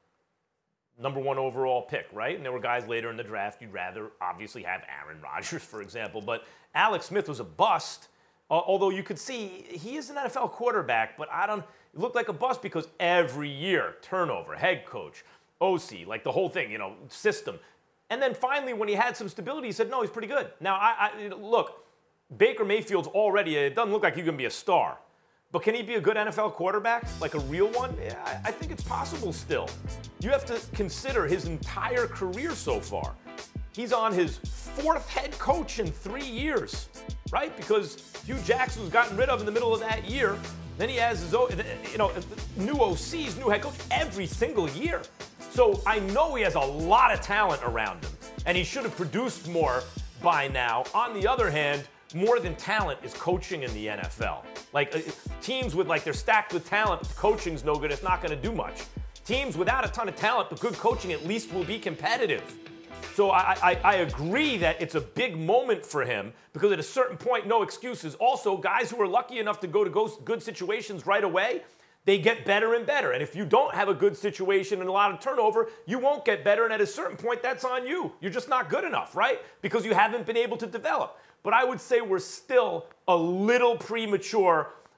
number 1 overall pick, right? And there were guys later in the draft you'd rather obviously have Aaron Rodgers, for example. But Alex Smith was a bust. Although you could see he is an NFL quarterback, but it looked like a bust because every year, turnover, head coach, OC, the whole thing, system. And then finally, when he had some stability, he said, no, he's pretty good. Now, look, Baker Mayfield's already, it doesn't look like he's going to be a star. But can he be a good NFL quarterback, like a real one? Yeah, I think it's possible still. You have to consider his entire career so far. He's on his 4th head coach in 3 years, right? Because Hugh Jackson was gotten rid of in the middle of that year. Then he has his own, new OCs, new head coach every single year. So I know he has a lot of talent around him, and he should have produced more by now. On the other hand, more than talent is coaching in the NFL. Teams with, they're stacked with talent, but coaching's no good, it's not going to do much. Teams without a ton of talent, but good coaching at least will be competitive. So I agree that it's a big moment for him because at a certain point, no excuses. Also, guys who are lucky enough to go to good situations right away, they get better and better. And if you don't have a good situation and a lot of turnover, you won't get better. And at a certain point, that's on you. You're just not good enough, right? Because you haven't been able to develop. But I would say we're still a little premature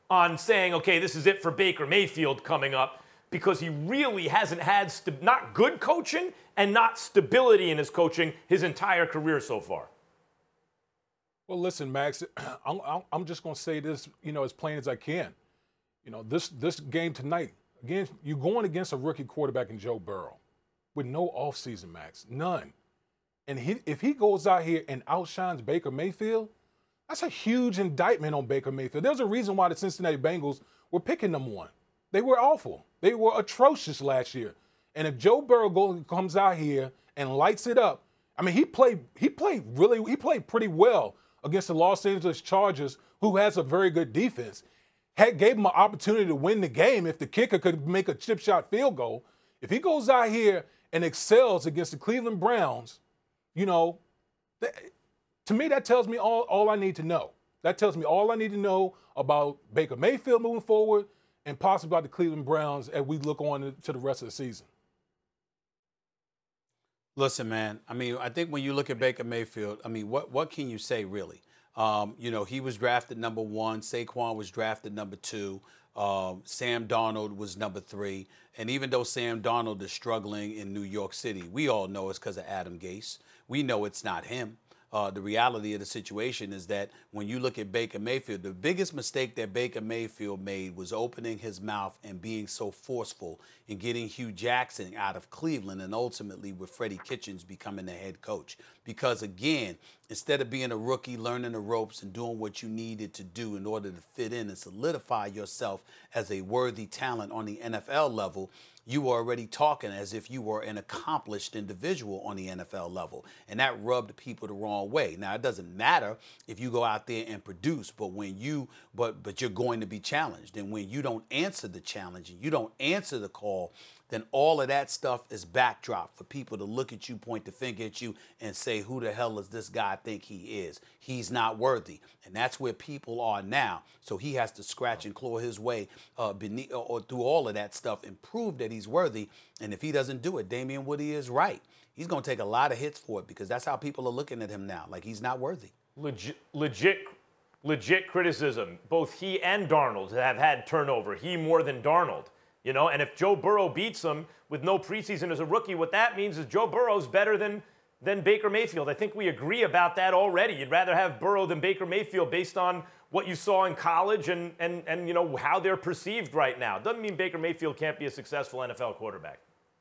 on saying, okay, this is it for Baker Mayfield coming up, because he really hasn't had not good coaching and not stability in his coaching his entire career so far. Well, listen, Max, I'm just going to say this, as plain as I can. This game tonight, again, you're going against a rookie quarterback in Joe Burrow with no offseason, Max, none. And if he goes out here and outshines Baker Mayfield, that's a huge indictment on Baker Mayfield. There's a reason why the Cincinnati Bengals were picking number one. They were awful. They were atrocious last year. And if Joe Burrow comes out here and lights it up, I mean, he played pretty well against the Los Angeles Chargers, who has a very good defense. Gave him an opportunity to win the game if the kicker could make a chip shot field goal. If he goes out here and excels against the Cleveland Browns, to me, that tells me all I need to know. That tells me all I need to know about Baker Mayfield moving forward and possibly about the Cleveland Browns as we look on to the rest of the season. Listen, man, I mean, I think when you look at Baker Mayfield, I mean, what can you say really? He was drafted number 1. Saquon was drafted number 2. Sam Darnold was number 3. And even though Sam Darnold is struggling in New York City, we all know it's because of Adam Gase. We know it's not him. The reality of the situation is that when you look at Baker Mayfield, the biggest mistake that Baker Mayfield made was opening his mouth and being so forceful in getting Hugh Jackson out of Cleveland and ultimately with Freddie Kitchens becoming the head coach. Because, again, instead of being a rookie, learning the ropes and doing what you needed to do in order to fit in and solidify yourself as a worthy talent on the NFL level, you were already talking as if you were an accomplished individual on the NFL level. And that rubbed people the wrong way. Now, it doesn't matter if you go out there and produce, but when but you're going to be challenged. And when you don't answer the challenge and you don't answer the call, then all of that stuff is backdrop for people to look at you, point the finger at you, and say, who the hell does this guy think he is? He's not worthy. And that's where people are now. So he has to scratch and claw his way beneath or through all of that stuff and prove that he's worthy. And if he doesn't do it, Damian Woody is right. He's going to take a lot of hits for it because that's how people are looking at him now, like he's not worthy. Legit criticism. Both he and Darnold have had turnover. He more than Darnold. And if Joe Burrow beats him with no preseason as a rookie, what that means is Joe Burrow's better than Baker Mayfield. I think we agree about that already. You'd rather have Burrow than Baker Mayfield based on what you saw in college and how they're perceived right now. Doesn't mean Baker Mayfield can't be a successful NFL quarterback.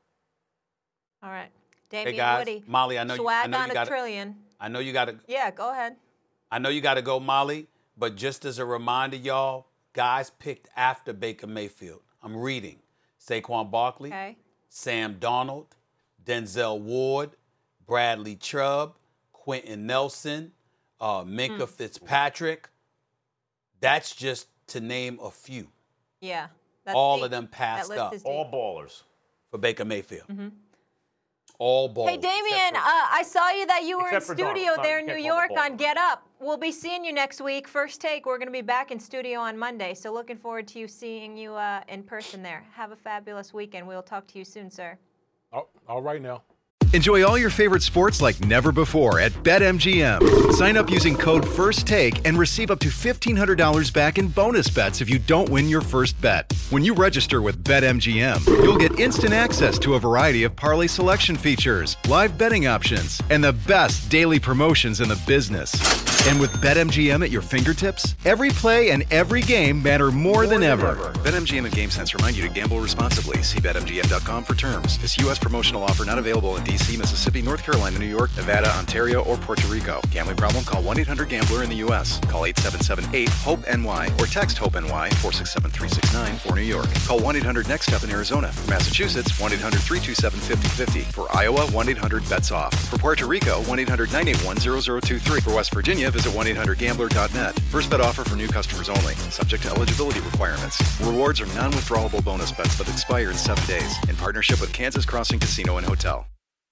All right. Damian hey guys, Woody. Molly, I know you got a trillion. I know you got to. Yeah, go ahead. I know you got to go, Molly, but just as a reminder, y'all, guys picked after Baker Mayfield. I'm reading. Saquon Barkley, Sam Darnold, Denzel Ward, Bradley Chubb, Quentin Nelson, Minkah Fitzpatrick. That's just to name a few. Yeah. All of them passed up. All ballers. For Baker Mayfield. Mm-hmm. All ballers. Hey, Damian, I saw that you were in studio there in New York on Get Up. We'll be seeing you next week. First Take, we're going to be back in studio on Monday. So looking forward to seeing you in person there. Have a fabulous weekend. We'll talk to you soon, sir. Oh, all right now. Enjoy all your favorite sports like never before at BetMGM. Sign up using code FIRSTTAKE and receive up to $1,500 back in bonus bets if you don't win your first bet. When you register with BetMGM, you'll get instant access to a variety of parlay selection features, live betting options, and the best daily promotions in the business. And with BetMGM at your fingertips, every play and every game matter more than ever. BetMGM and GameSense remind you to gamble responsibly. See BetMGM.com for terms. This U.S. promotional offer not available in D.C., Mississippi, North Carolina, New York, Nevada, Ontario, or Puerto Rico. Gambling problem? Call 1-800-GAMBLER in the U.S. Call 877-8-HOPE-NY or text HOPE-NY 467-369 for New York. Call 1-800-NEXT-STEP in Arizona. For Massachusetts, 1-800-327-5050. For Iowa, 1-800-BETS-OFF. For Puerto Rico, 1-800-981-0023. For West Virginia, visit 1-800-GAMBLER.net. First bet offer for new customers only. Subject to eligibility requirements. Rewards are non-withdrawable bonus bets that expire in 7 days. In partnership with Kansas Crossing Casino and Hotel.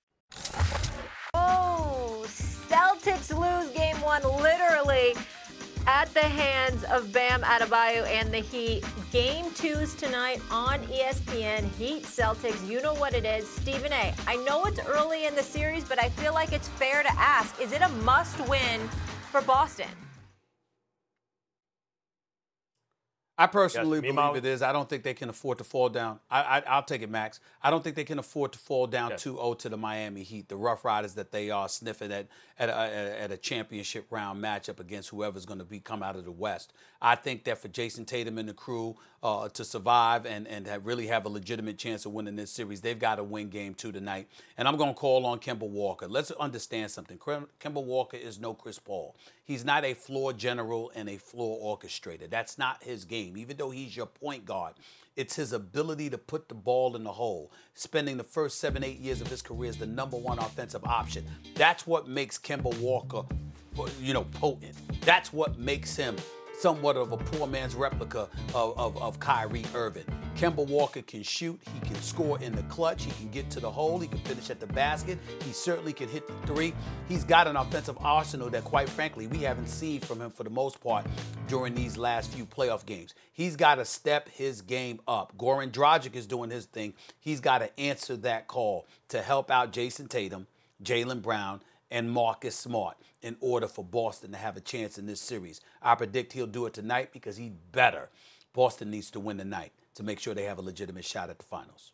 Oh, Celtics lose game 1 literally at the hands of Bam Adebayo and the Heat. Game 2's tonight on ESPN. Heat Celtics, you know what it is. Stephen A., I know it's early in the series, but I feel like it's fair to ask, is it a must-win for Boston? I personally Yes, believe it is. I don't think they can afford to fall down. I'll take it, Max. I don't think they can afford to fall down 2-0 to the Miami Heat, the Rough Riders that they are, sniffing at a championship round matchup against whoever's going to come out of the West. I think that for Jason Tatum and the crew to survive and really have a legitimate chance of winning this series, they've got to win Game 2 tonight. And I'm going to call on Kemba Walker. Let's understand something. Kemba Walker is no Chris Paul. He's not a floor general and a floor orchestrator. That's not his game. Even though he's your point guard, it's his ability to put the ball in the hole. Spending the first 7-8 years of his career as the #1 offensive option. That's what makes Kemba Walker, potent. That's what makes him somewhat of a poor man's replica of Kyrie Irving. Kemba Walker can shoot. He can score in the clutch. He can get to the hole. He can finish at the basket. He certainly can hit the three. He's got an offensive arsenal that, quite frankly, we haven't seen from him for the most part during these last few playoff games. He's got to step his game up. Goran Dragic is doing his thing. He's got to answer that call to help out Jason Tatum, Jaylen Brown, and Marcus Smart in order for Boston to have a chance in this series. I predict he'll do it tonight because he better. Boston needs to win tonight to make sure they have a legitimate shot at the finals.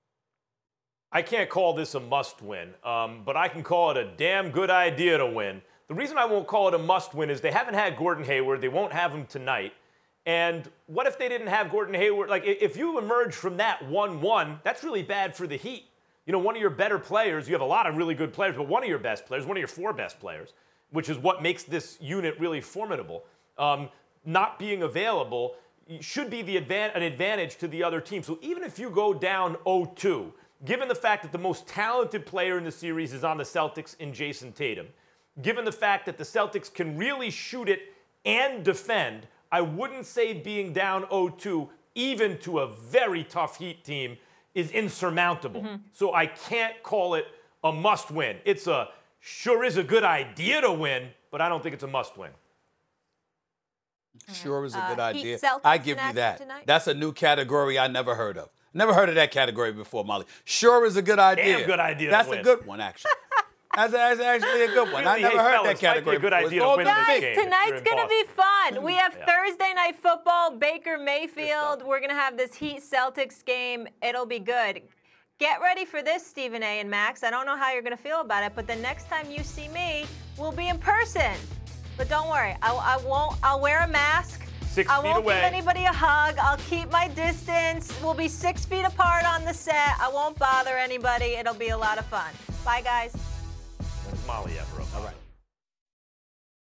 I can't call this a must-win, but I can call it a damn good idea to win. The reason I won't call it a must-win is they haven't had Gordon Hayward. They won't have him tonight. And what if they didn't have Gordon Hayward? Like, if you emerge from that 1-1, that's really bad for the Heat. One of your better players, you have a lot of really good players, but one of your best players, one of your 4 best players, which is what makes this unit really formidable, not being available should be an advantage to the other team. So even if you go down 0-2, given the fact that the most talented player in the series is on the Celtics in Jason Tatum, given the fact that the Celtics can really shoot it and defend, I wouldn't say being down 0-2, even to a very tough Heat team, is insurmountable. Mm-hmm. So I can't call it a must-win. It's sure is a good idea to win, but I don't think it's a must-win. Sure is a good idea. Celtics I give you that. Tonight? That's a new category I never heard of. Never heard of that category before, Molly. Sure is a good idea. Damn good idea. That's a good one, actually. That's actually a good one. Really, I never heard that category. Might be a good idea to win Guys, this game. tonight's going to be fun. We have Thursday Night Football, Baker Mayfield. We're going to have this Heat-Celtics game. It'll be good. Get ready for this, Stephen A. and Max. I don't know how you're going to feel about it, but the next time you see me, we'll be in person. But don't worry, I'll wear a mask. 6 feet I won't away. give anybody a hug. I'll keep my distance. We'll be 6 feet apart on the set. I won't bother anybody. It'll be a lot of fun. Bye, guys. Molly ever. All right.